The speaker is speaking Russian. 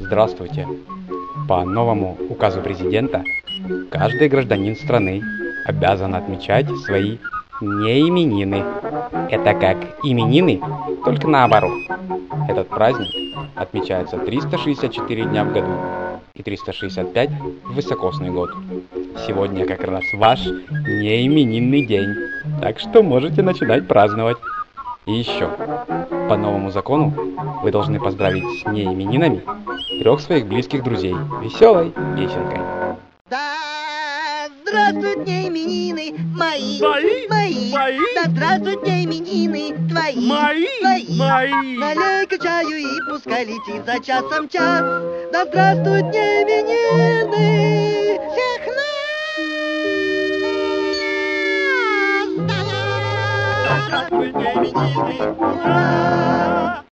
Здравствуйте! По новому указу президента, каждый гражданин страны обязан отмечать свои неименины. Это как именины, только наоборот. Этот праздник отмечается 364 дня в году и 365 в високосный год. Сегодня как раз ваш неименинный день, так что можете начинать праздновать. И еще, по новому закону вы должны поздравить с неименинами 3 своих близких друзей веселой песенкой. Да здравствуют дни именины мои, Мои? Да здравствуют дни именины твои, Мои? Налей-ка чаю и пускай летит за часом час. Да здравствуют дни именины всех нас. Да здравствуют дни именины, ура!